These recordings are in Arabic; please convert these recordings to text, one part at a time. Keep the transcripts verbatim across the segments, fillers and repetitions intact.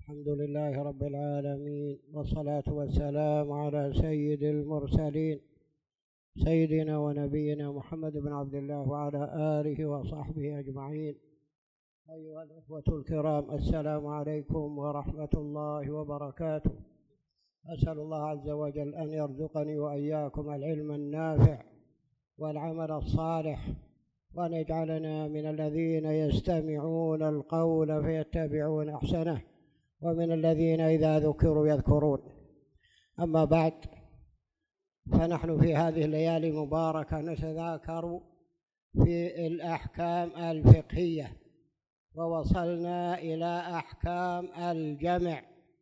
الحمد لله رب العالمين، والصلاة والسلام على سيد المرسلين سيدنا ونبينا محمد بن عبد الله وعلى آله وصحبه أجمعين. أيها الأخوة الكرام، السلام عليكم ورحمة الله وبركاته. أسأل الله عز وجل أن يرزقني وإياكم العلم النافع والعمل الصالح، وأن يجعلنا من الذين يستمعون القول فيتبعون أحسنه، ومن الذين إذا ذكروا يذكرون. أما بعد، فنحن في هذه الليالي المباركة نتذاكر في الأحكام الفقهية، ووصلنا إلى أحكام الجمع،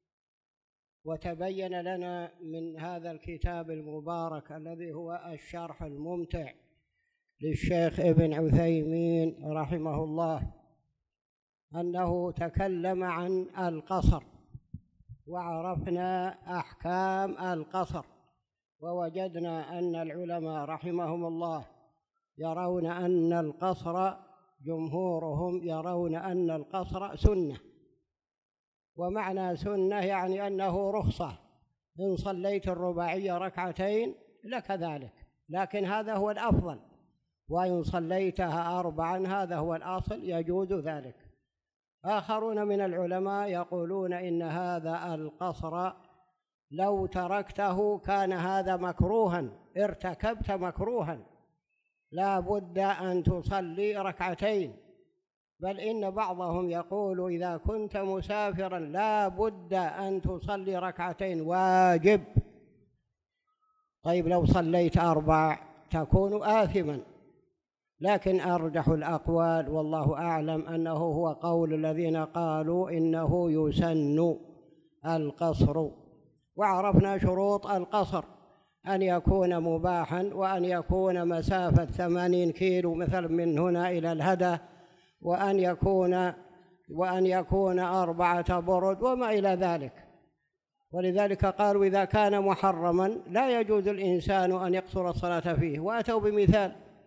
وتبين لنا من هذا الكتاب المبارك الذي هو الشرح الممتع للشيخ ابن عثيمين رحمه الله أنه تكلم عن القصر، وعرفنا أحكام القصر، ووجدنا أن العلماء رحمهم الله يرون أن القصر، جمهورهم يرون أن القصر سنة، ومعنى سنة يعني أنه رخصة، إن صليت الرباعية ركعتين لك ذلك، لكن هذا هو الأفضل، وإن صليتها أربعا هذا هو الأصل، يجوز ذلك. آخرون من العلماء يقولون إن هذا القصر لو تركته كان هذا مكروها، ارتكبت مكروها، لا بد أن تصلي ركعتين، بل إن بعضهم يقول إذا كنت مسافرا لا بد أن تصلي ركعتين واجب. طيب لو صليت أربع تكون آثما، لكن أرجح الأقوال والله أعلم أنه هو قول الذين قالوا إنه يسن القصر. وعرفنا شروط القصر: أن يكون مباحا، وأن يكون مسافة ثمانين كيلو مثلا من هنا إلى الهدى، وأن يكون وأن يكون أربعة برد وما إلى ذلك. ولذلك قالوا إذا كان محرما لا يجوز الإنسان أن يقصر الصلاة فيه. وأتوا بمثال: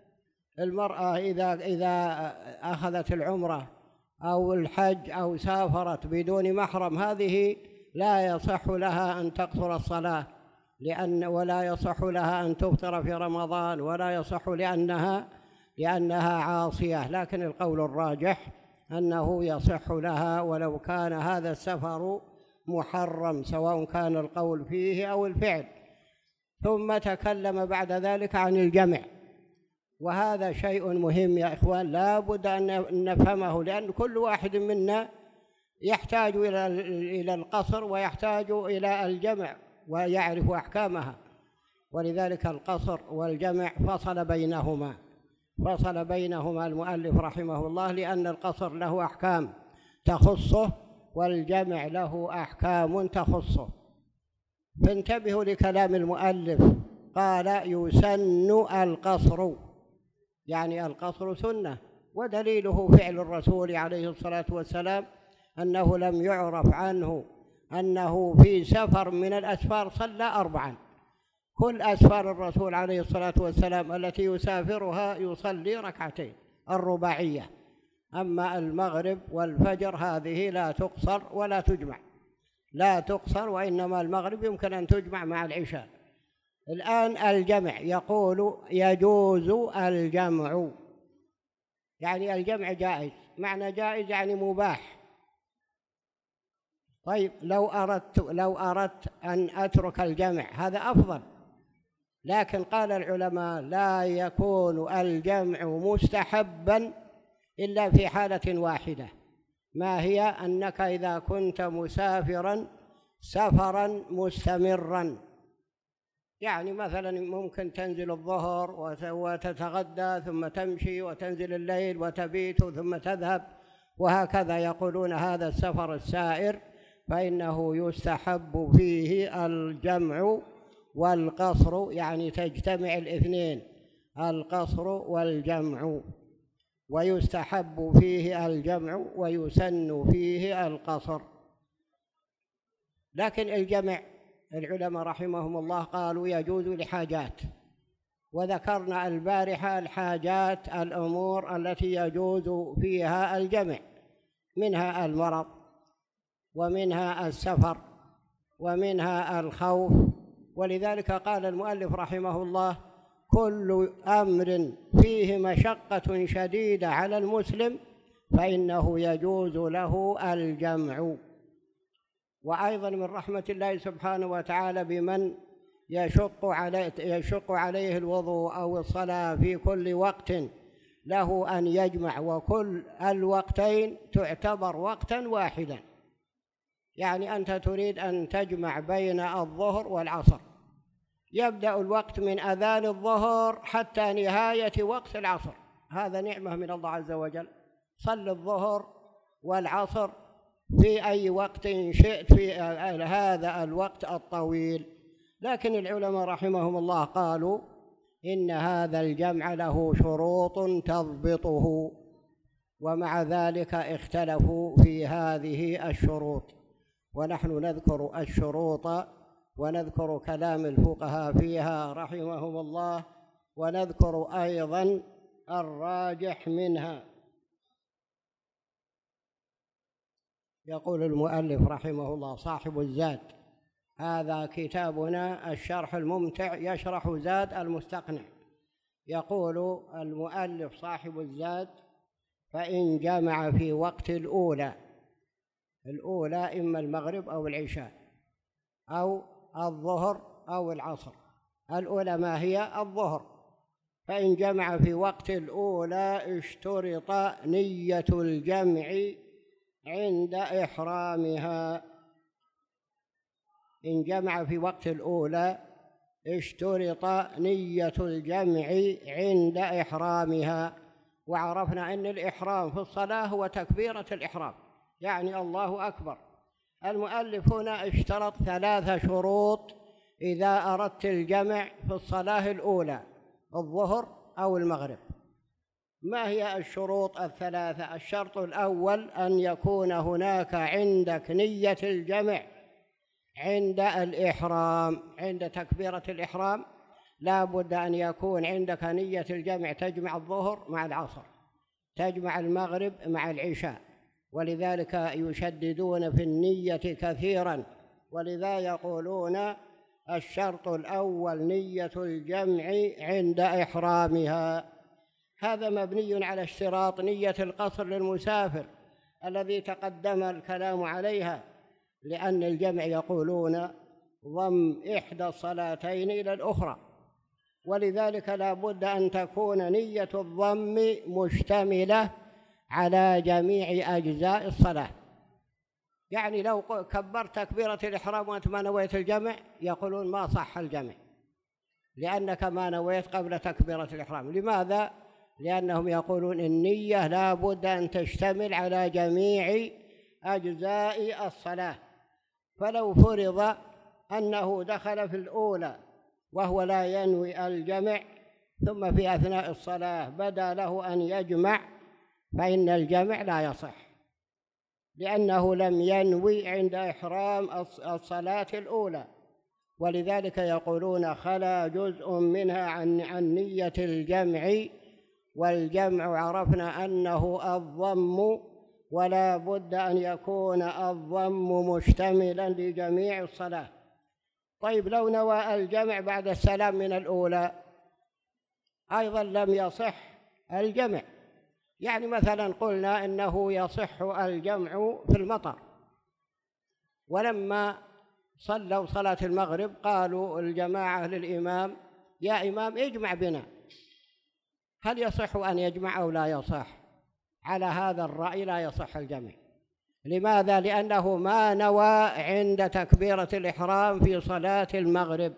المرأة إذا إذا أخذت العمرة أو الحج أو سافرت بدون محرم، هذه لا يصح لها أن تقصر الصلاة، لأن ولا يصح لها أن تفطر في رمضان، ولا يصح لأنها لأنها عاصية. لكن القول الراجح أنه يصح لها ولو كان هذا السفر محرم، سواء كان القول فيه أو الفعل. ثم تكلم بعد ذلك عن الجمع، وهذا شيء مهم يا إخوان، لا بد أن نفهمه، لأن كل واحد منا يحتاج إلى إلى القصر ويحتاج إلى الجمع ويعرف أحكامها. ولذلك القصر والجمع فصل بينهما فصل بينهما المؤلف رحمه الله، لأن القصر له أحكام تخصه والجمع له أحكام تخصه. فانتبهوا لكلام المؤلف، قال يسن القصر، يعني القصر سنة، ودليله فعل الرسول عليه الصلاة والسلام، أنه لم يعرف عنه أنه في سفر من الأسفار صلى أربعا. كل أسفار الرسول عليه الصلاة والسلام التي يسافرها يصلي ركعتين الرباعية. أما المغرب والفجر هذه لا تقصر ولا تجمع، لا تقصر، وإنما المغرب يمكن أن تجمع مع العشاء. الآن الجمع، يقول يجوز الجمع، يعني الجمع جائز. معنى جائز يعني مباح. طيب لو أردت لو أردت أن أترك الجمع هذا أفضل، لكن قال العلماء لا يكون الجمع مستحبا إلا في حالة واحدة، ما هي؟ أنك إذا كنت مسافرا سفرا مستمرا، يعني مثلا ممكن تنزل الظهر وتتغدى ثم تمشي، وتنزل الليل وتبيت ثم تذهب، وهكذا. يقولون هذا السفر السائر فإنه يستحب فيه الجمع والقصر، يعني تجتمع الاثنين، القصر والجمع، ويستحب فيه الجمع ويسن فيه القصر. لكن الجمع العلماء رحمهم الله قالوا يجوز لحاجات، وذكرنا البارحة الحاجات، الأمور التي يجوز فيها الجمع، منها المرض ومنها السفر ومنها الخوف. ولذلك قال المؤلف رحمه الله: كل أمر فيه مشقة شديدة على المسلم فإنه يجوز له الجمع. وأيضا من رحمة الله سبحانه وتعالى بمن يشق عليه, يشق عليه الوضوء أو الصلاة في كل وقت له أن يجمع، وكل الوقتين تعتبر وقتا واحدا. يعني أنت تريد أن تجمع بين الظهر والعصر، يبدأ الوقت من أذان الظهر حتى نهاية وقت العصر، هذا نعمة من الله عز وجل. صل الظهر والعصر في أي وقت شئت في هذا الوقت الطويل. لكن العلماء رحمهم الله قالوا إن هذا الجمع له شروط تضبطه، ومع ذلك اختلفوا في هذه الشروط، ونحن نذكر الشروط ونذكر كلام الفقهاء فيها رحمهم الله، ونذكر أيضا الراجح منها. يقول المؤلف رحمه الله صاحب الزاد، هذا كتابنا الشرح الممتع يشرح زاد المستقنع. يقول المؤلف صاحب الزاد: فإن جمع في وقت الأولى، الأولى إما المغرب أو العشاء أو الظهر أو العصر، الأولى ما هي؟ الظهر. فإن جمع في وقت الأولى اشترط نية الجمع عند إحرامها. إن جمع في وقت الأولى اشترط نية الجمع عند إحرامها. وعرفنا أن الإحرام في الصلاة هو تكبيرة الإحرام، يعني الله أكبر. المؤلف هنا اشترط ثلاث شروط إذا أردت الجمع في الصلاة الأولى، الظهر أو المغرب. ما هي الشروط الثلاثة؟ الشرط الأول أن يكون هناك عندك نية الجمع عند الإحرام، عند تكبيرة الإحرام لا بد أن يكون عندك نية الجمع، تجمع الظهر مع العصر، تجمع المغرب مع العشاء. ولذلك يشددون في النية كثيرا، ولذا يقولون الشرط الأول نية الجمع عند إحرامها. هذا مبني على اشتراط نية القصر للمسافر الذي تقدم الكلام عليها، لأن الجمع يقولون ضم إحدى الصلاتين إلى الأخرى، ولذلك لا بد أن تكون نية الضم مشتملة على جميع أجزاء الصلاة. يعني لو كبرت تكبيرة الإحرام وأنت ما نويت الجمع يقولون ما صح الجمع، لأنك ما نويت قبل تكبيرة الإحرام. لماذا؟ لأنهم يقولون النية لا بد أن تشتمل على جميع أجزاء الصلاة. فلو فرض أنه دخل في الأولى وهو لا ينوي الجمع، ثم في أثناء الصلاة بدا له أن يجمع، فإن الجمع لا يصح، لأنه لم ينوي عند إحرام الصلاة الأولى. ولذلك يقولون خلا جزء منها عن عن نية الجمع، والجمع عرفنا أنه الضم، ولا بد أن يكون الضم مشتملا لجميع الصلاة. طيب لو نوى الجمع بعد السلام من الأولى أيضا لم يصح الجمع. يعني مثلا قلنا إنه يصح الجمع في المطر، ولما صلوا صلاة المغرب قالوا الجماعة للإمام: يا إمام اجمع بنا. هل يصح أن يجمع أو لا يصح؟ على هذا الرأي لا يصح الجمع. لماذا؟ لأنه ما نوى عند تكبيرة الإحرام في صلاة المغرب.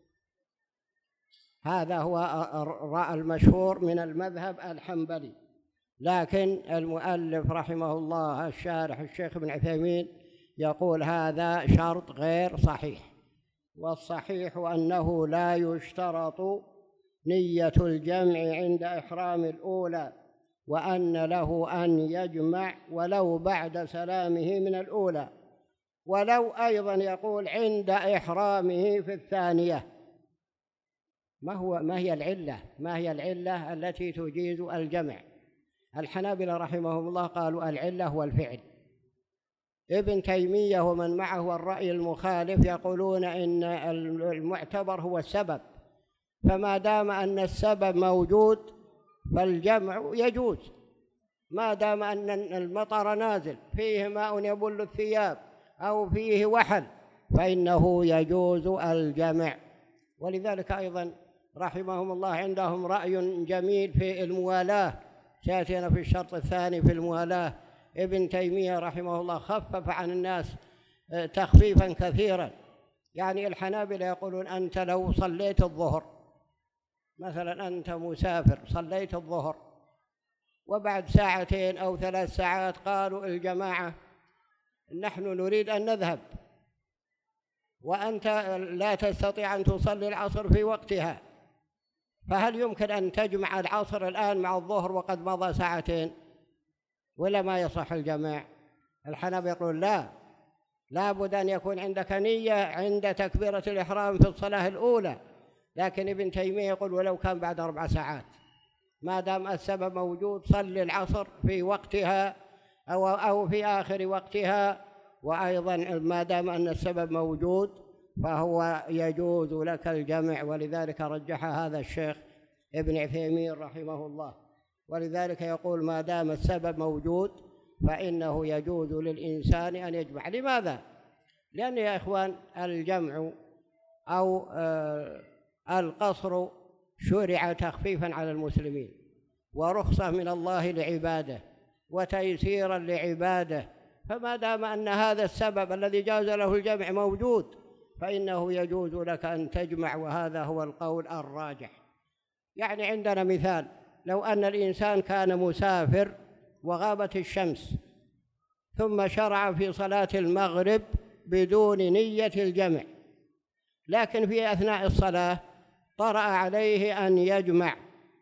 هذا هو الرأي المشهور من المذهب الحنبلي. لكن المؤلف رحمه الله الشارح الشيخ ابن عثيمين يقول هذا شرط غير صحيح، والصحيح أنه لا يشترط نية الجمع عند إحرام الأولى، وأن له أن يجمع ولو بعد سلامه من الأولى، ولو أيضا يقول عند إحرامه في الثانية. ما هو ما هي العلة؟ ما هي العلة التي تجيز الجمع؟ الحنابلة رحمهم الله قالوا العلة هو الفعل، ابن تيمية ومن معه الرأي المخالف يقولون إن المعتبر هو السبب، فما دام أن السبب موجود فالجمع يجوز، ما دام أن المطر نازل فيه ماء يبل الثياب أو فيه وحل فإنه يجوز الجمع. ولذلك أيضا رحمهم الله عندهم رأي جميل في الموالاة، سيأتينا في الشرط الثاني في الموالاة. ابن تيمية رحمه الله خفف عن الناس تخفيفا كثيرا. يعني الحنابلة يقولون أنت لو صليت الظهر مثلا، أنت مسافر صليت الظهر وبعد ساعتين أو ثلاث ساعات قالوا الجماعة نحن نريد أن نذهب وأنت لا تستطيع أن تصلي العصر في وقتها، فهل يمكن أن تجمع العصر الآن مع الظهر وقد مضى ساعتين ولا ما يصح الجماع؟ الحنابلة يقول لا، لا بد أن يكون عندك نية عند تكبيرة الإحرام في الصلاة الأولى. لكن ابن تيمية يقول ولو كان بعد أربع ساعات ما دام السبب موجود صلي العصر في وقتها أو أو في آخر وقتها، وأيضا ما دام أن السبب موجود فهو يجوز لك الجمع. ولذلك رجح هذا الشيخ ابن عثيمين رحمه الله. ولذلك يقول ما دام السبب موجود فإنه يجوز للإنسان أن يجمع. لماذا؟ لأن يا إخوان الجمع أو آه القصر شرع تخفيفا على المسلمين ورخصة من الله لعباده وتيسيرا لعباده، فما دام أن هذا السبب الذي جاز له الجمع موجود فإنه يجوز لك أن تجمع، وهذا هو القول الراجح. يعني عندنا مثال، لو أن الإنسان كان مسافر وغابت الشمس ثم شرع في صلاة المغرب بدون نية الجمع، لكن في أثناء الصلاة طرأ عليه أن يجمع،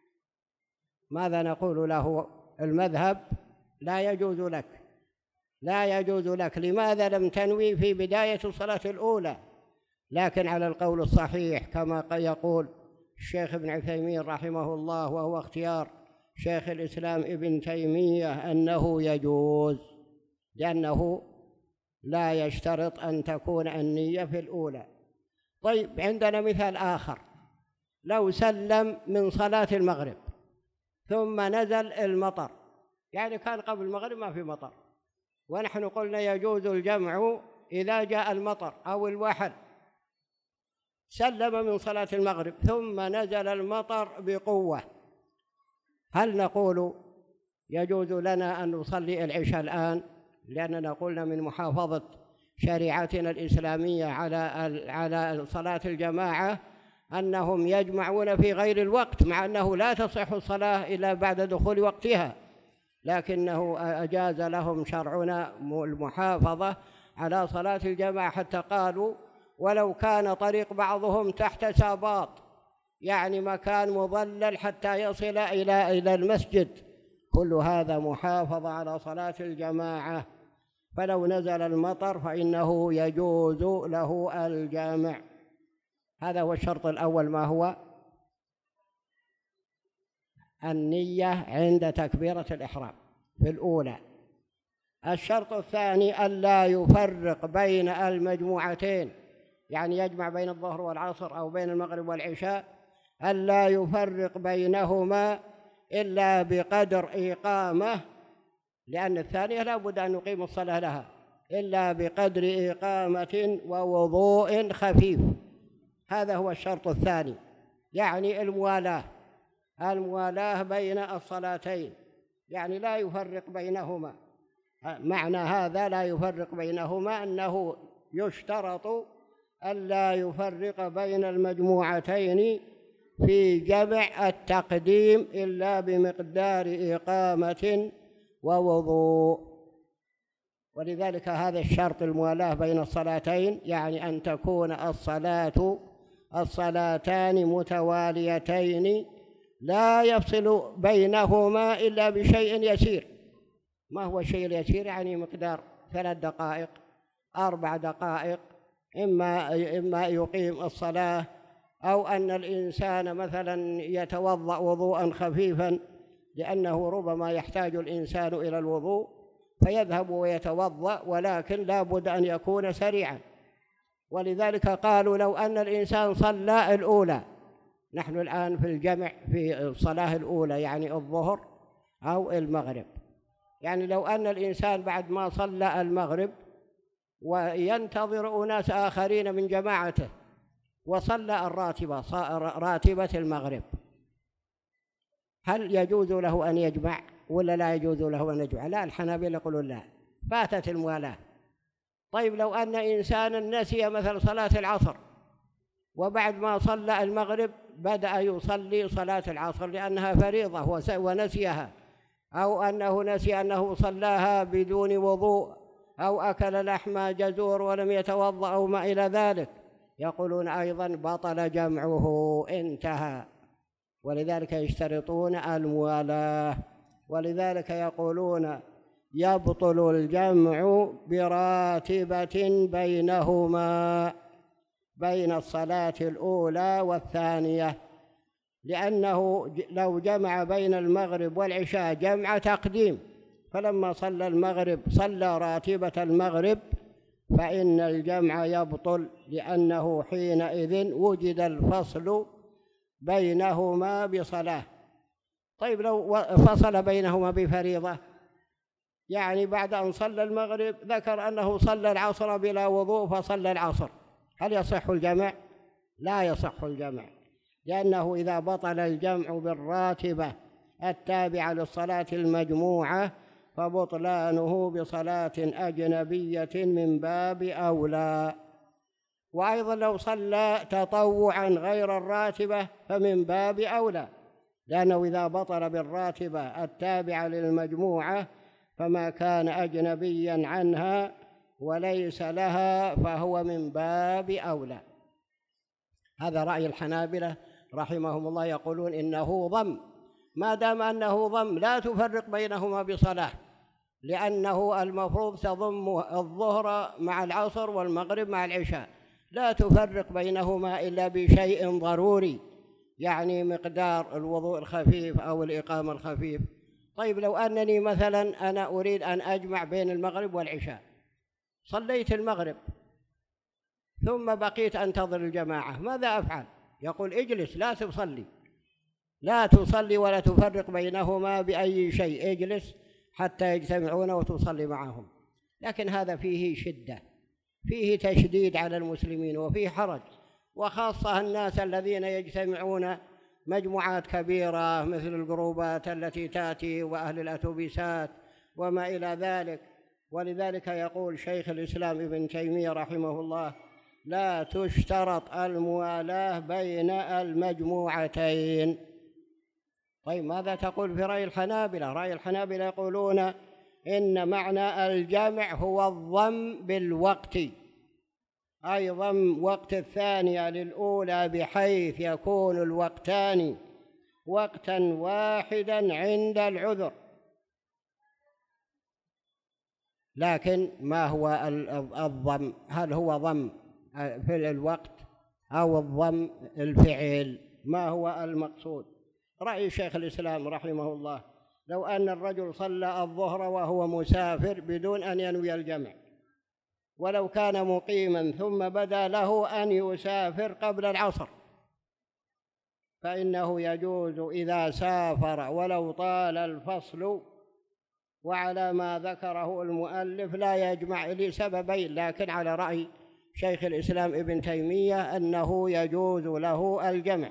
ماذا نقول له؟ المذهب لا يجوز لك، لا يجوز لك. لماذا؟ لم تنوي في بداية الصلاة الأولى. لكن على القول الصحيح كما يقول الشيخ ابن عثيمين رحمه الله وهو اختيار شيخ الإسلام ابن تيمية أنه يجوز، لأنه لا يشترط أن تكون النية في الأولى. طيب عندنا مثال آخر، لو سلم من صلاة المغرب ثم نزل المطر، يعني كان قبل المغرب ما في مطر ونحن قلنا يجوز الجمع إذا جاء المطر أو الوحل، سلم من صلاة المغرب ثم نزل المطر بقوة، هل نقول يجوز لنا أن نصلي العشاء الآن؟ لأننا قلنا من محافظة شريعتنا الإسلامية على على صلاة الجماعة أنهم يجمعون في غير الوقت، مع أنه لا تصح الصلاة إلا بعد دخول وقتها، لكنه أجاز لهم شرعنا المحافظة على صلاة الجماعة، حتى قالوا ولو كان طريق بعضهم تحت ساباط، يعني مكان مظلل حتى يصل إلى إلى المسجد، كل هذا محافظة على صلاة الجماعة. فلو نزل المطر فإنه يجوز له الجامع. هذا هو الشرط الأول، ما هو؟ النية عند تكبيرة الإحرام في الأولى. الشرط الثاني ألا يفرق بين المجموعتين، يعني يجمع بين الظهر والعصر أو بين المغرب والعشاء، ألا يفرق بينهما إلا بقدر إقامة، لأن الثانية لا بد أن يقيم الصلاة لها، إلا بقدر إقامة ووضوء خفيف. هذا هو الشرط الثاني، يعني الموالاة، الموالاة بين الصلاتين، يعني لا يفرق بينهما. معنى هذا لا يفرق بينهما أنه يشترط ألا يفرق بين المجموعتين في جمع التقديم إلا بمقدار إقامة ووضوء. ولذلك هذا الشرط الموالاة بين الصلاتين، يعني أن تكون الصلاة الصلاتان متواليتين لا يفصل بينهما إلا بشيء يسير. ما هو الشيء اليسير؟ يعني مقدار ثلاث دقائق أربع دقائق، إما إما يقيم الصلاة أو أن الإنسان مثلا يتوضأ وضوءا خفيفا، لأنه ربما يحتاج الإنسان إلى الوضوء، فيذهب ويتوضأ، ولكن لا بد أن يكون سريعا. ولذلك قالوا لو أن الإنسان صلى الأولى، نحن الآن في الجمع في الصلاة الأولى يعني الظهر أو المغرب، يعني لو أن الإنسان بعد ما صلى المغرب وينتظر أناس آخرين من جماعته وصلى الراتبة راتبة المغرب، هل يجوز له أن يجمع ولا لا يجوز له أن يجمع؟ لا، الحنابلة يقولون لا، فاتت الموالاة. طيب لو أن إنسانا نسي مثل صلاة العصر وبعد ما صلى المغرب بدأ يصلي صلاة العصر لأنها فريضة ونسيها، أو أنه نسي أنه صلاها بدون وضوء، أو أكل لحم جزور ولم يتوضأ أو ما إلى ذلك، يقولون أيضا بطل جمعه، انتهى. ولذلك يشترطون الموالاة، ولذلك يقولون يبطل الجمع براتبة بينهما، بين الصلاة الأولى والثانية، لأنه لو جمع بين المغرب والعشاء جمع تقديم، فلما صلى المغرب صلى راتبة المغرب، فإن الجمع يبطل، لأنه حينئذ وجد الفصل بينهما بصلاة. طيب لو فصل بينهما بفريضة، يعني بعد أن صلى المغرب ذكر أنه صلى العصر بلا وضوء فصلى العصر، هل يصح الجمع؟ لا يصح الجمع، لأنه إذا بطل الجمع بالراتبة التابعة للصلاة المجموعة فبطلانه بصلاة أجنبية من باب أولى. وأيضا لو صلى تطوعا غير الراتبة فمن باب أولى، لأنه إذا بطل بالراتبة التابعة للمجموعة فما كان أجنبيا عنها وليس لها فهو من باب أولى. هذا رأي الحنابلة رحمهم الله، يقولون إنه ضم، ما دام أنه ضم لا تفرق بينهما بصلاة، لأنه المفروض تضم الظهر مع العصر والمغرب مع العشاء، لا تفرق بينهما إلا بشيء ضروري، يعني مقدار الوضوء الخفيف أو الإقامة الخفيف. طيب لو أنني مثلا أنا أريد أن أجمع بين المغرب والعشاء، صليت المغرب ثم بقيت أنتظر الجماعة، ماذا أفعل؟ يقول اجلس لا تصلي، لا تصلي ولا تفرق بينهما بأي شيء، اجلس حتى يجتمعون وتصلي معهم. لكن هذا فيه شدة، فيه تشديد على المسلمين وفيه حرج، وخاصة الناس الذين يجتمعون مجموعات كبيرة مثل الجروبات التي تأتي وأهل الأتوبيسات وما إلى ذلك. ولذلك يقول شيخ الإسلام ابن تيمية رحمه الله لا تشترط الموالاة بين المجموعتين. طيب ماذا تقول في رأي الحنابلة؟ رأي الحنابلة يقولون إن معنى الجمع هو الضم بالوقت، أي ضم وقت الثانية للأولى بحيث يكون الوقتان وقتا واحدا عند العذر. لكن ما هو الضم؟ هل هو ضم في الوقت أو الضم الفعل؟ ما هو المقصود؟ رأي شيخ الإسلام رحمه الله لو أن الرجل صلى الظهر وهو مسافر بدون أن ينوي الجمع، ولو كان مقيما ثم بدا له أن يسافر قبل العصر، فإنه يجوز إذا سافر ولو طال الفصل، وعلى ما ذكره المؤلف لا يجمع لسببين، لكن على رأي شيخ الإسلام ابن تيمية أنه يجوز له الجمع.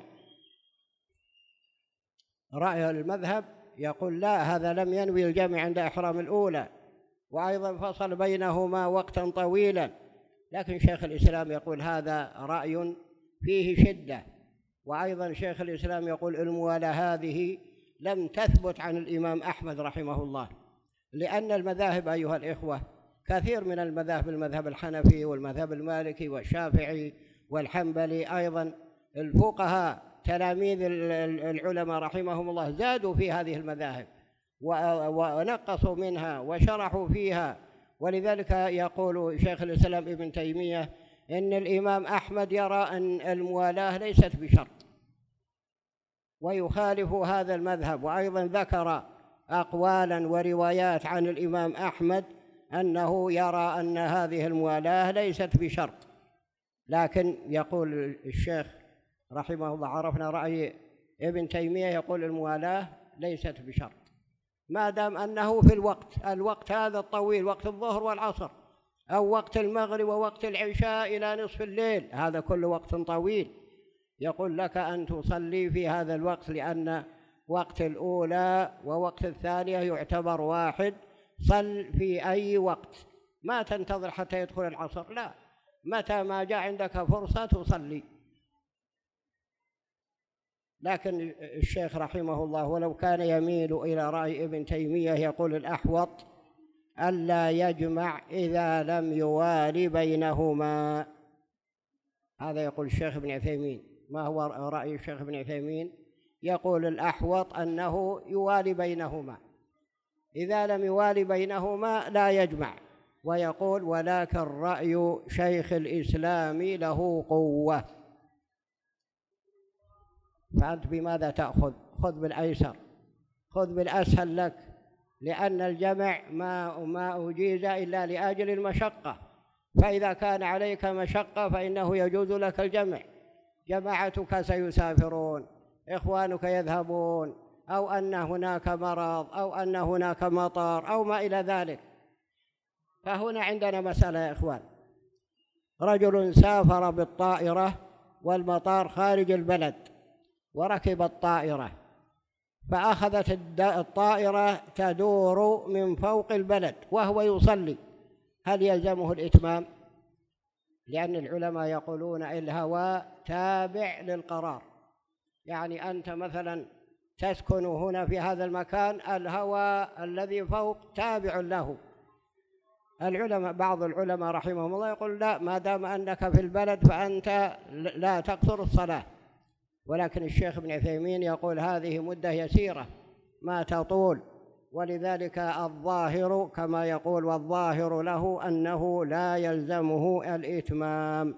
رأي المذهب يقول لا، هذا لم ينوي الجمع عند إحرام الأولى، وأيضا فصل بينهما وقتا طويلا، لكن شيخ الإسلام يقول هذا رأي فيه شدة. وأيضا شيخ الإسلام يقول الموالاة هذه لم تثبت عن الإمام أحمد رحمه الله، لأن المذاهب أيها الإخوة كثير من المذاهب، المذهب الحنفي والمذهب المالكي والشافعي والحنبلي، أيضا الفقهاء تلاميذ العلماء رحمهم الله زادوا في هذه المذاهب ونقصوا منها وشرحوا فيها. ولذلك يقول شيخ الإسلام ابن تيمية إن الإمام أحمد يرى أن الموالاة ليست بشرط، ويخالف هذا المذهب. وأيضا ذكر أقوالا وروايات عن الإمام أحمد أنه يرى أن هذه الموالاة ليست بشرط، لكن يقول الشيخ رحمه الله عرفنا رأي ابن تيمية يقول الموالاة ليست بشرط ما دام أنه في الوقت الوقت هذا الطويل، وقت الظهر والعصر أو وقت المغرب ووقت العشاء إلى نصف الليل، هذا كل وقت طويل. يقول لك أن تصلي في هذا الوقت، لأن وقت الأولى ووقت الثانية يعتبر واحد. صل في أي وقت، ما تنتظر حتى يدخل العصر، لا، متى ما جاء عندك فرصة تصلي. لكن الشيخ رحمه الله ولو كان يميل إلى رأي ابن تيمية يقول الأحوط ألا يجمع إذا لم يوالي بينهما. هذا يقول الشيخ ابن عثيمين. ما هو رأي الشيخ ابن عثيمين؟ يقول الأحوط أنه يوالي بينهما، إذا لم يوالي بينهما لا يجمع. ويقول ولكن رأي شيخ الإسلام له قوة. فأنت بماذا تأخذ؟ خذ بالأيسر، خذ بالأسهل لك، لأن الجمع ما ما أجيز إلا لأجل المشقة، فإذا كان عليك مشقة فإنه يجوز لك الجمع. جماعتك سيسافرون، إخوانك يذهبون، أو أن هناك مرض، أو أن هناك مطر، أو ما إلى ذلك. فهنا عندنا مسألة يا إخوان، رجل سافر بالطائرة والمطار خارج البلد وركب الطائرة، فأخذت الطائرة تدور من فوق البلد وهو يصلي، هل يلزمه الإتمام؟ لأن العلماء يقولون الهواء تابع للقرار، يعني أنت مثلا تسكن هنا في هذا المكان، الهواء الذي فوق تابع له. العلماء بعض العلماء رحمهم الله يقول لا، ما دام أنك في البلد فأنت لا تقصر الصلاة. ولكن الشيخ ابن عثيمين يقول هذه مدة يسيرة ما تطول، ولذلك الظاهر كما يقول والظاهر له أنه لا يلزمه الإتمام.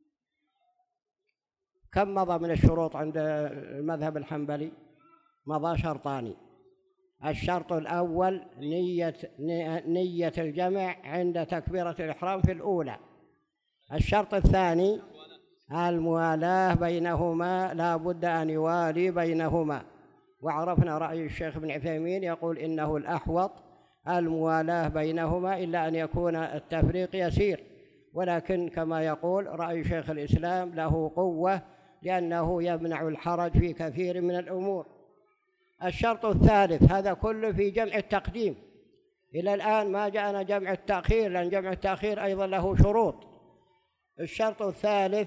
كم مضى من الشروط عند المذهب الحنبلي؟ مضى شرطان. الشرط الأول نية نية الجمع عند تكبيرة الإحرام في الأولى. الشرط الثاني الموالاة بينهما، لا بد أن يوالي بينهما. وعرفنا رأي الشيخ ابن عثيمين يقول إنه الأحوط الموالاة بينهما، إلا أن يكون التفريق يسير، ولكن كما يقول رأي شيخ الإسلام له قوة، لأنه يمنع الحرج في كثير من الأمور. الشرط الثالث، هذا كله في جمع التقديم، إلى الآن ما جاءنا جمع التأخير، لأن جمع التأخير أيضا له شروط. الشرط الثالث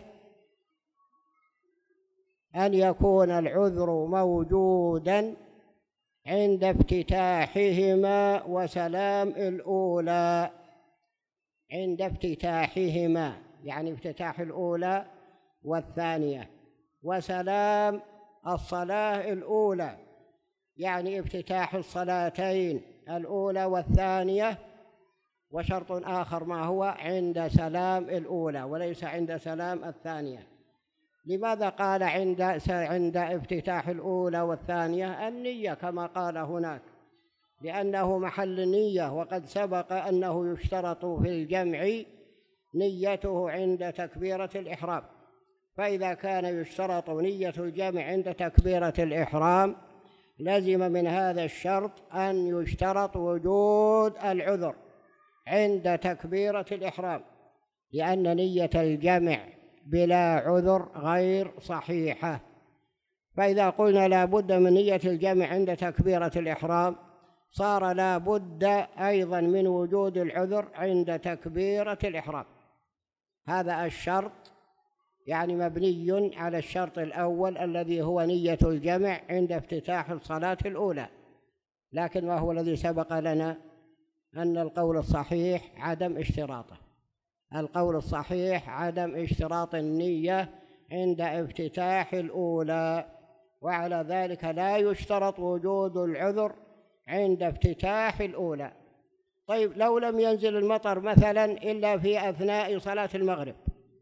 أن يكون العذر موجودا عند افتتاحهما وسلام الأولى. عند افتتاحهما يعني افتتاح الأولى والثانية، وسلام الصلاة الأولى يعني افتتاح الصلاتين الأولى والثانية. وشرط آخر ما هو عند سلام الأولى وليس عند سلام الثانية. لماذا قال عند عند افتتاح الأولى والثانية؟ النية كما قال هناك، لأنه محل نية، وقد سبق أنه يشترط في الجمع نيته عند تكبيرة الإحرام. فإذا كان يشترط نية الجمع عند تكبيرة الإحرام لزم من هذا الشرط أن يشترط وجود العذر عند تكبيرة الإحرام، لأن نية الجمع بلا عذر غير صحيحة. فإذا قلنا لا بد من نية الجمع عند تكبيرة الإحرام صار لا بد أيضا من وجود العذر عند تكبيرة الإحرام. هذا الشرط يعني مبني على الشرط الأول الذي هو نية الجمع عند افتتاح الصلاة الأولى. لكن ما هو الذي سبق لنا؟ أن القول الصحيح عدم اشتراطه. القول الصحيح عدم اشتراط النية عند افتتاح الأولى، وعلى ذلك لا يشترط وجود العذر عند افتتاح الأولى. طيب لو لم ينزل المطر مثلا إلا في أثناء صلاة المغرب،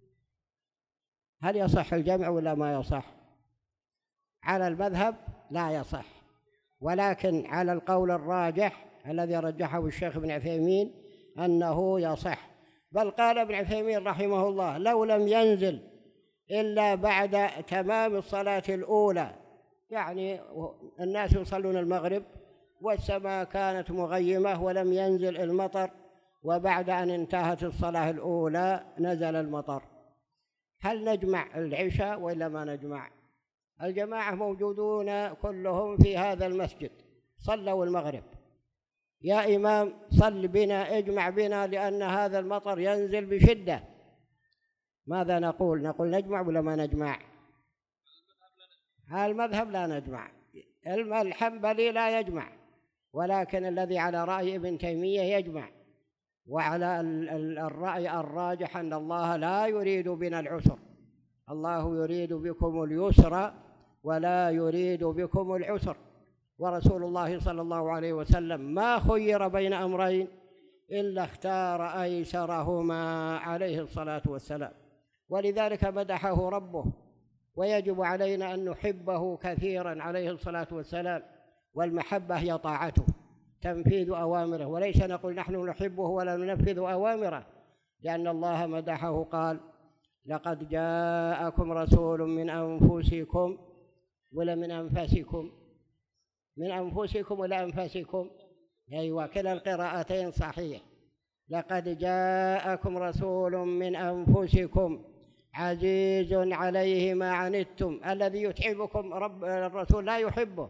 هل يصح الجمع ولا ما يصح؟ على المذهب لا يصح، ولكن على القول الراجح الذي رجحه الشيخ ابن عثيمين أنه يصح. بل قال ابن عثيمين رحمه الله: لو لم ينزل إلا بعد تمام الصلاة الأولى، يعني الناس يصلون المغرب والسماء كانت مغيمة ولم ينزل المطر، وبعد أن انتهت الصلاة الأولى نزل المطر، هل نجمع العشاء ولا ما نجمع؟ الجماعة موجودون كلهم في هذا المسجد، صلوا المغرب، يا إمام صل بنا، اجمع بنا، لأن هذا المطر ينزل بشدة. ماذا نقول؟ نقول نجمع ولا ما نجمع؟ المذهب لا نجمع، الحنبلي لا يجمع، ولكن الذي على رأي ابن تيمية يجمع، وعلى الرأي الراجح أن الله لا يريد بنا العسر، الله يريد بكم اليسر ولا يريد بكم العسر. ورسول الله صلى الله عليه وسلم ما خير بين أمرين إلا اختار أيسرهما عليه الصلاة والسلام، ولذلك مدحه ربه، ويجب علينا أن نحبه كثيرا عليه الصلاة والسلام، والمحبة هي طاعته، تنفيذ أوامره، وليس نقول نحن نحبه ولا ننفذ أوامره، لأن الله مدحه قال: لقد جاءكم رسول من أنفسكم ولا من أنفسكم من أنفسكم ولا أنفسكم أيوة، كلا القراءتين صحيح. لقد جاءكم رسول من أنفسكم عزيز عليه ما عنتم، الذي يتعبكم رب الرسول لا يحبه،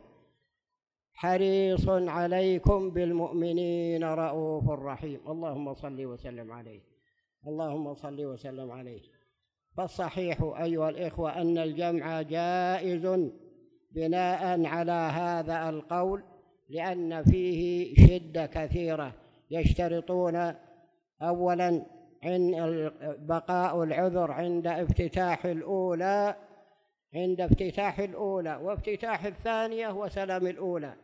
حريص عليكم بالمؤمنين رؤوف رحيم. اللهم صل وسلم عليه، اللهم صل وسلم عليه. فالصحيح أيها الإخوة أن الجمع جائز بناء على هذا القول، لأن فيه شدة كثيرة، يشترطون أولا عند بقاء العذر عند افتتاح الأولى عند افتتاح الأولى وافتتاح الثانية وسلام الأولى.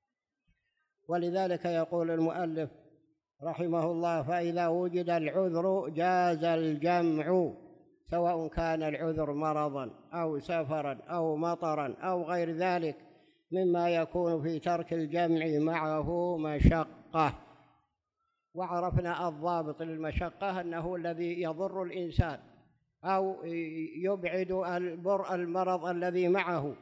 ولذلك يقول المؤلف رحمه الله: فإذا وجد العذر جاز الجمع، سواء كان العذر مرضا أو سفرا أو مطرا أو غير ذلك مما يكون في ترك الجمع معه مشقة. وعرفنا الضابط للمشقة أنه الذي يضر الإنسان أو يبعد البر المرض الذي معه.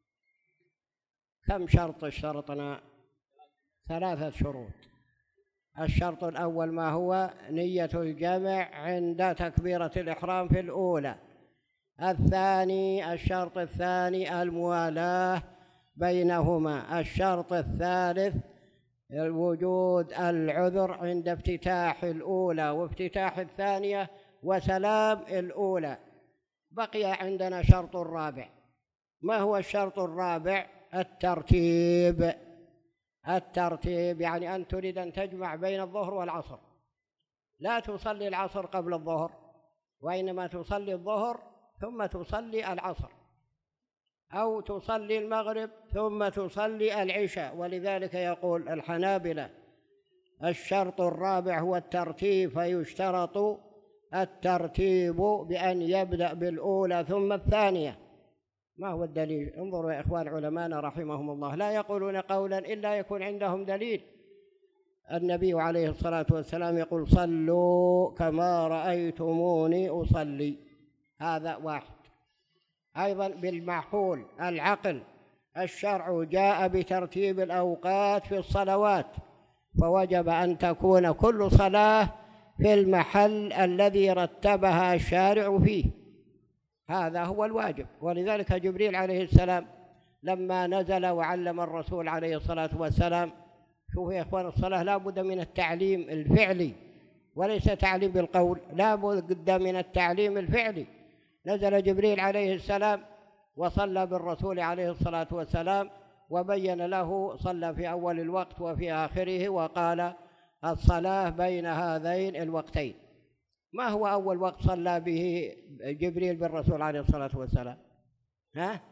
كم شرط اشترطنا؟ ثلاثة شروط. الشرط الأول ما هو؟ نية الجمع عند تكبيرة الإحرام في الأولى. الثاني الشرط الثاني الموالاة بينهما. الشرط الثالث وجود العذر عند افتتاح الأولى وافتتاح الثانية وسلام الأولى. بقي عندنا شرط رابع. ما هو الشرط الرابع؟ الترتيب. الترتيب يعني أن تريد أن تجمع بين الظهر والعصر، لا تصلي العصر قبل الظهر، وإنما تصلي الظهر ثم تصلي العصر، أو تصلي المغرب ثم تصلي العشاء. ولذلك يقول الحنابلة: الشرط الرابع هو الترتيب، فيشترط الترتيب بأن يبدأ بالأولى ثم الثانية. ما هو الدليل؟ انظروا يا إخوان علماءنا رحمهم الله، لا يقولون قولا إلا يكون عندهم دليل. النبي عليه الصلاة والسلام يقول: صلوا كما رأيتموني أصلي، هذا واحد. أيضا بالمعقول العقل، الشرع جاء بترتيب الأوقات في الصلوات، فوجب أن تكون كل صلاة في المحل الذي رتبها الشارع فيه، هذا هو الواجب. ولذلك جبريل عليه السلام لما نزل وعلم الرسول عليه الصلاة والسلام، شوفوا يا إخوان، الصلاة لا بد من التعليم الفعلي وليس تعليم بالقول، لا بد من التعليم الفعلي. نزل جبريل عليه السلام وصلى بالرسول عليه الصلاة والسلام، وبين له، صلى في أول الوقت وفي آخره، وقال: الصلاة بين هذين الوقتين. ما هو أول وقت صلى به جبريل بالرسول عليه الصلاة والسلام؟ ها؟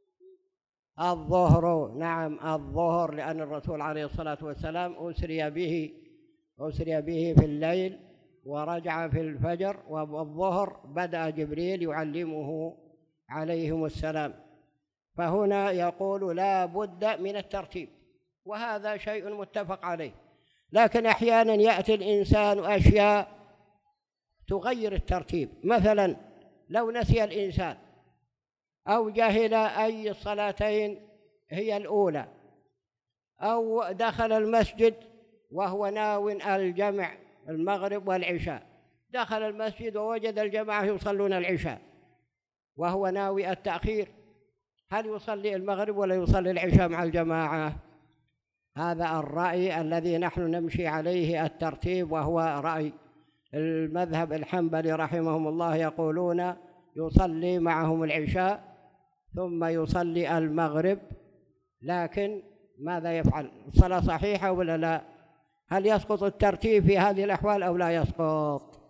الظهر. نعم الظهر، لأن الرسول عليه الصلاة والسلام أسري به أسري به في الليل ورجع في الفجر، والظهر بدأ جبريل يعلمه عليهم السلام. فهنا يقول لا بد من الترتيب، وهذا شيء متفق عليه. لكن أحيانا يأتي الإنسان أشياء تغير الترتيب، مثلا لو نسي الإنسان أو جهل أي الصلاتين هي الأولى، أو دخل المسجد وهو ناو الجمع المغرب والعشاء، دخل المسجد ووجد الجماعة يصلون العشاء وهو ناوي التأخير، هل يصلي المغرب ولا يصلي العشاء مع الجماعة؟ هذا الرأي الذي نحن نمشي عليه الترتيب، وهو رأي المذهب الحنبلي رحمهم الله، يقولون يصلي معهم العشاء ثم يصلي المغرب. لكن ماذا يفعل؟ الصلاة صحيحة ولا لا؟ هل يسقط الترتيب في هذه الأحوال أو لا يسقط؟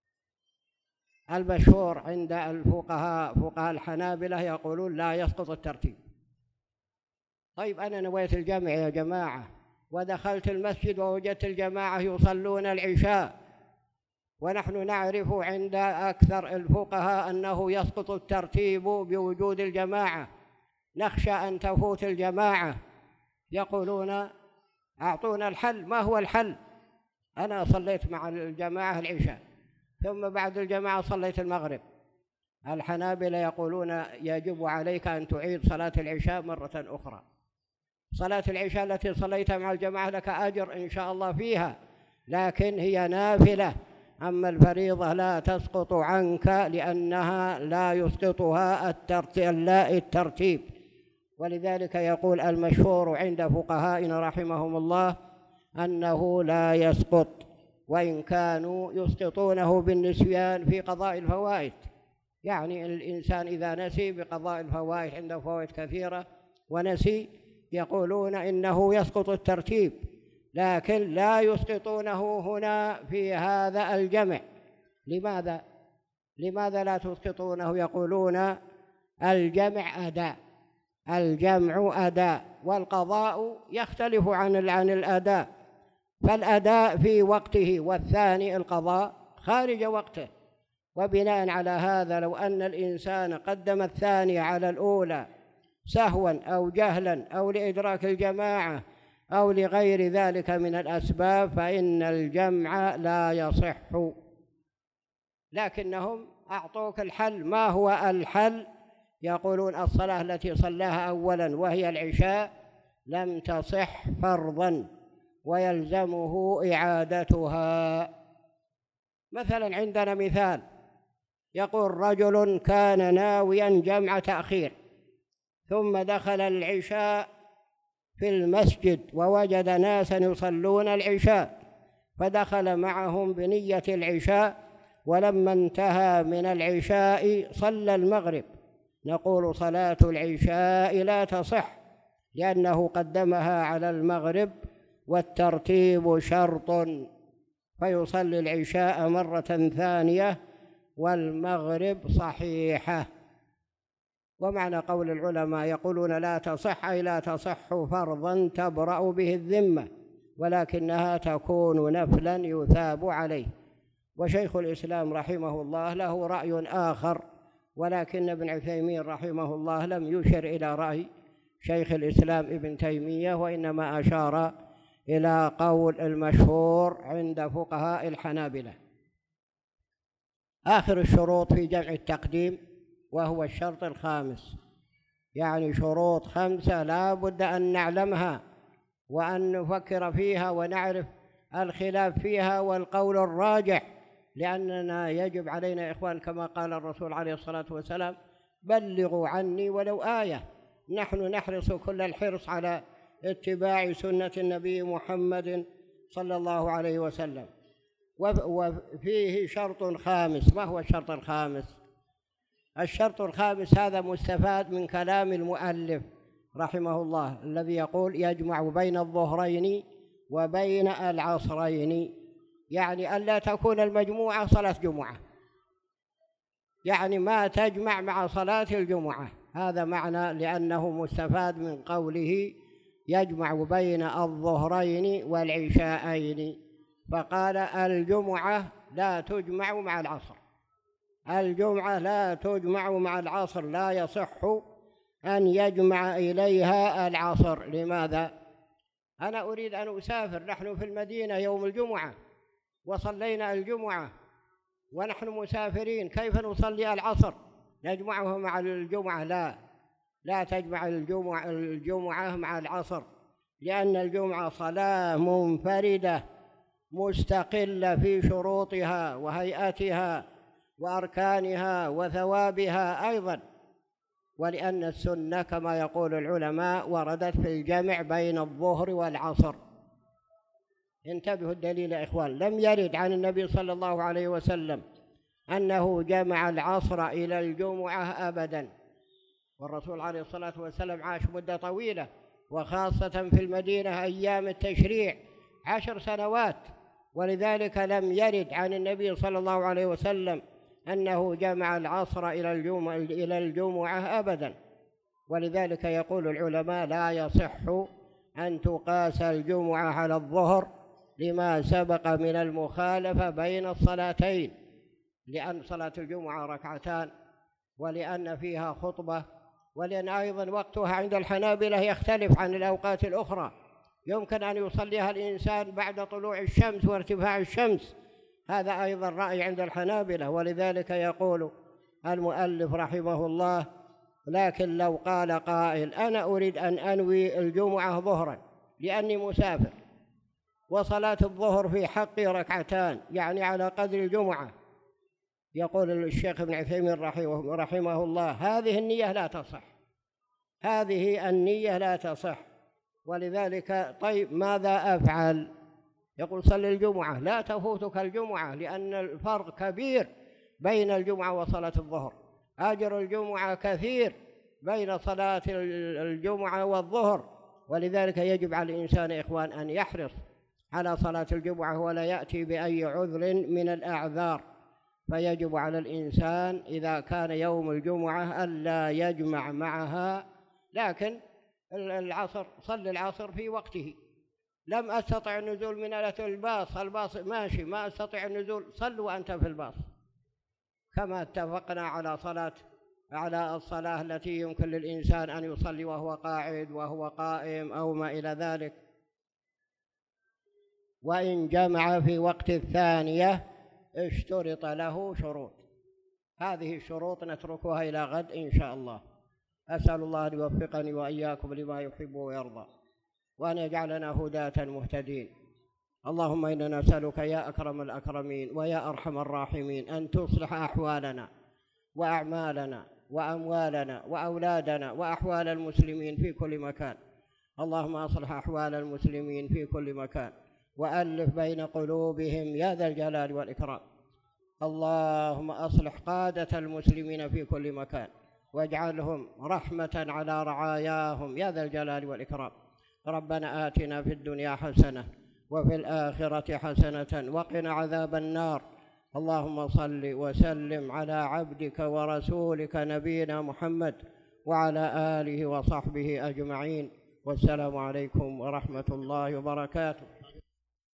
المشهور عند الفقهاء فقهاء الحنابلة يقولون لا يسقط الترتيب. طيب أنا نويت الجمع يا جماعة ودخلت المسجد ووجدت الجماعة يصلون العشاء، ونحن نعرف عند أكثر الفقهاء أنه يسقط الترتيب بوجود الجماعة، نخشى أن تفوت الجماعة. يقولون أعطونا الحل. ما هو الحل؟ أنا صليت مع الجماعة العشاء ثم بعد الجماعة صليت المغرب. الحنابلة يقولون يجب عليك أن تعيد صلاة العشاء مرة أخرى. صلاة العشاء التي صليتها مع الجماعة لك أجر إن شاء الله فيها، لكن هي نافلة، أما الفريضة لا تسقط عنك لأنها لا يسقطها الترتيب. ولذلك يقول المشهور عند فقهائنا رحمهم الله أنه لا يسقط، وإن كانوا يسقطونه بالنسيان في قضاء الفوائد. يعني الإنسان إذا نسي بقضاء الفوائد، عنده فوائد كثيرة ونسي، يقولون إنه يسقط الترتيب، لكن لا يسقطونه هنا في هذا الجمع. لماذا؟ لماذا لا تسقطونه؟ يقولون الجمع أداء، الجمع أداء، والقضاء يختلف عن عن الأداء، فالأداء في وقته والثاني القضاء خارج وقته. وبناء على هذا لو أن الإنسان قدم الثاني على الأولى سهوا أو جهلا أو لإدراك الجماعة أو لغير ذلك من الأسباب فإن الجمع لا يصح. لكنهم أعطوك الحل. ما هو الحل؟ يقولون الصلاة التي صلاها أولا وهي العشاء لم تصح فرضا ويلزمه إعادتها. مثلا عندنا مثال، يقول رجل كان ناويا جمع تأخير ثم دخل العشاء في المسجد ووجد ناسا يصلون العشاء فدخل معهم بنية العشاء، ولما انتهى من العشاء صلى المغرب. نقول صلاة العشاء لا تصح لأنه قدمها على المغرب والترتيب شرط، فيصلي العشاء مرة ثانية والمغرب صحيحة. ومعنى قول العلماء يقولون لا تصح أي لا تصح فرضا تبرأ به الذمة، ولكنها تكون نفلا يثاب عليه. وشيخ الإسلام رحمه الله له رأي آخر، ولكن ابن عثيمين رحمه الله لم يشر إلى رأي شيخ الإسلام ابن تيمية، وإنما أشار إلى قول المشهور عند فقهاء الحنابلة. آخر الشروط في جمع التقديم وهو الشرط الخامس، يعني شروط خمسة لا بد أن نعلمها وأن نفكر فيها ونعرف الخلاف فيها والقول الراجح، لأننا يجب علينا يا إخوان كما قال الرسول عليه الصلاة والسلام بلغوا عني ولو آية. نحن نحرص كل الحرص على اتباع سنة النبي محمد صلى الله عليه وسلم. وفيه شرط خامس. ما هو الشرط الخامس؟ الشرط الخامس هذا مستفاد من كلام المؤلف رحمه الله الذي يقول يجمع بين الظهرين وبين العصرين، يعني ألا تكون المجموعة صلاة جمعة، يعني ما تجمع مع صلاة الجمعة، هذا معنى لأنه مستفاد من قوله يجمع بين الظهرين والعشاءين، فقال الجمعة لا تجمع مع العصر، الجمعة لا تجمع مع العصر، لا يصح أن يجمع إليها العصر. لماذا؟ أنا أريد أن أسافر، نحن في المدينة يوم الجمعة وصلينا الجمعة ونحن مسافرين، كيف نصلي العصر نجمعه مع الجمعة؟ لا لا تجمع الجمعة الجمعة مع العصر، لأن الجمعة صلاة منفردة مستقلة في شروطها وهيئتها وأركانها وثوابها أيضا، ولأن السنة كما يقول العلماء وردت في الجمع بين الظهر والعصر. انتبهوا الدليل يا إخوان، لم يرد عن النبي صلى الله عليه وسلم أنه جمع العصر إلى الجمعة أبدا، والرسول عليه الصلاة والسلام عاش مدة طويلة، وخاصة في المدينة أيام التشريع عشر سنوات، ولذلك لم يرد عن النبي صلى الله عليه وسلم أنه جمع العصر إلى الجمعة إلى الجمعة أبدا. ولذلك يقول العلماء لا يصح أن تقاس الجمعة على الظهر لما سبق من المخالفة بين الصلاتين، لأن صلاة الجمعة ركعتان، ولأن فيها خطبة، ولأن أيضا وقتها عند الحنابلة يختلف عن الأوقات الأخرى، يمكن أن يصليها الإنسان بعد طلوع الشمس وارتفاع الشمس، هذا أيضا رأي عند الحنابلة. ولذلك يقول المؤلف رحمه الله: لكن لو قال قائل أنا أريد أن أنوي الجمعة ظهرا لأني مسافر، وصلاة الظهر في حقي ركعتان يعني على قدر الجمعة، يقول الشيخ ابن عثيمين رحمه الله: هذه النية لا تصح، هذه النية لا تصح. ولذلك طيب ماذا أفعل؟ يقول صل الجمعة، لا تفوتك الجمعة، لأن الفرق كبير بين الجمعة وصلاة الظهر، أجر الجمعة كثير بين صلاة الجمعة والظهر، ولذلك يجب على الإنسان يا إخوان أن يحرص على صلاة الجمعة ولا يأتي بأي عذر من الأعذار. فيجب على الإنسان إذا كان يوم الجمعة ألا يجمع معها، لكن العصر صل العصر في وقته. لم أستطع النزول من آلة الباص، الباص ماشي ما أستطيع النزول، صل وأنت في الباص، كما اتفقنا على صلاة على الصلاة التي يمكن للإنسان أن يصلي وهو قاعد وهو قائم أو ما إلى ذلك. وإن جمع في وقت الثانية اشترط له شروط، هذه الشروط نتركها إلى غد إن شاء الله. أسأل الله أن يوفقني وإياكم لما يحب ويرضى، وأن يجعلنا هداة مهتدين. اللهم إنا نسألك يا أكرم الأكرمين ويا أرحم الراحمين أن تصلح أحوالنا وأعمالنا وأموالنا وأولادنا وأحوال المسلمين في كل مكان. اللهم أصلح أحوال المسلمين في كل مكان وألف بين قلوبهم يا ذا الجلال والإكرام. اللهم أصلح قادة المسلمين في كل مكان واجعلهم رحمة على رعاياهم يا ذا الجلال والإكرام. ربنا آتنا في الدنيا حسنة وفي الآخرة حسنة وقنا عذاب النار. اللهم صل وسلم على عبدك ورسولك نبينا محمد وعلى آله وصحبه أجمعين، والسلام عليكم ورحمة الله وبركاته.